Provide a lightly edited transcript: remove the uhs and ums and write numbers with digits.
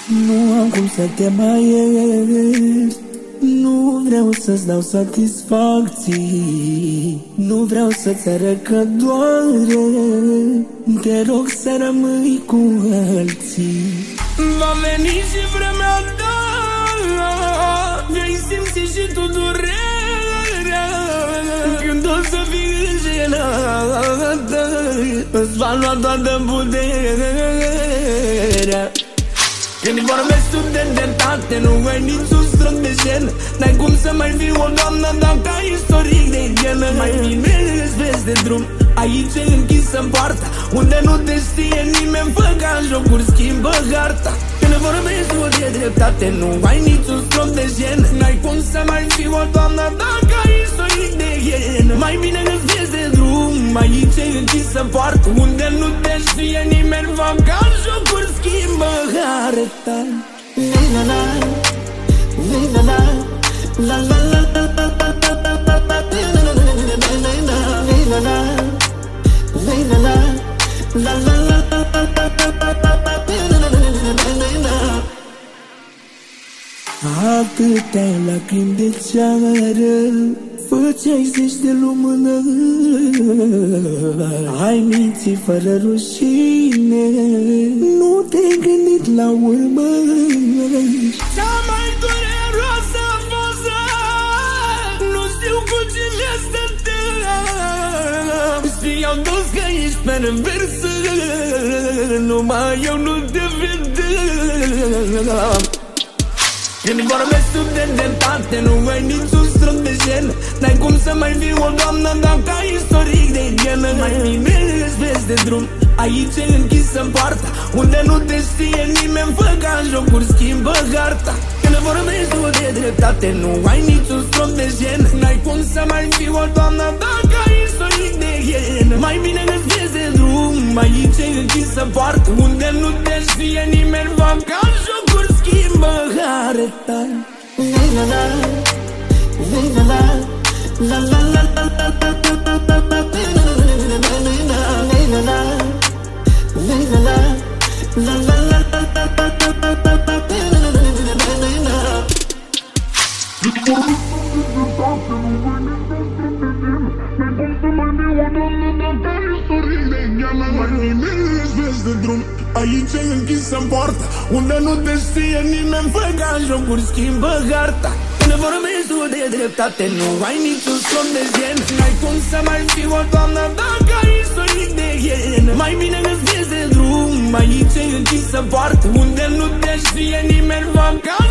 Nu am cum să te mai iert. Nu vreau să-ți dau satisfacții, nu vreau să-ți arăt că doare. Te rog să rămâi cu alții. Va veni și vremea ta, vei simți și tu durerea. Când o să fii înșelată, îți va lua toată puterea. Când vorbești tu de dreptate, nu ai niciun strop de jenă. N-ai cum să mai fii o doamnă dacă ai istoric de genă. Mai bine îți vezi de drum, aici e închisă poarta, unde nu te știe nimeni, fă ca în jocuri, schimbă harta. Când vorbești tu de dreptate, nu ai niciun strop de jenă. N-ai cum să mai fii o doamnă dacă ai istoric de genă. Mai bine îți vezi de drum, aici e închisă poarta, unde nu te știe nimeni, fă ca în jocuri, schimbă harta. La la la la la la la atâtea lacrimi de ceară făceai zeci de lumână. Ai mințit fără rușine, nu te-ai gândit la urmă. Cea mai dureroasă fază, nu știu cu cine stăteam. Știam toți că ești perversă, numai eu nu te vedeam. Când vorbești tu de dreptate, nu ai niciun strop de jenă. N-ai cum să mai fii o doamnă dacă ai istoric de genă. Mai bine îți vezi de drum, aici e închisă poarta, unde nu te știe nimeni, fă ca în jocuri, schimbă harta. Când vorbești tu de dreptate, nu ai niciun strop de jenă. N-ai cum să mai fii o doamnă dacă ai istoric de genă. Mai bine îți vezi de drum, aici e închisă poarta, unde nu te știe nimeni, fă ca în jocuri, schimbă harta. La la la la la la la la aici e închisă poarta, unde nu te știe nimeni, fă ca în jocuri, schimbă harta. Când vorbești tu de dreptate, nu ai niciun strop de jenă. N-ai cum să mai fii o doamnă dacă ai istoric de genă. Mai bine îți vezi de drum, aici e închisă poarta, unde nu te știe nimeni, fă ca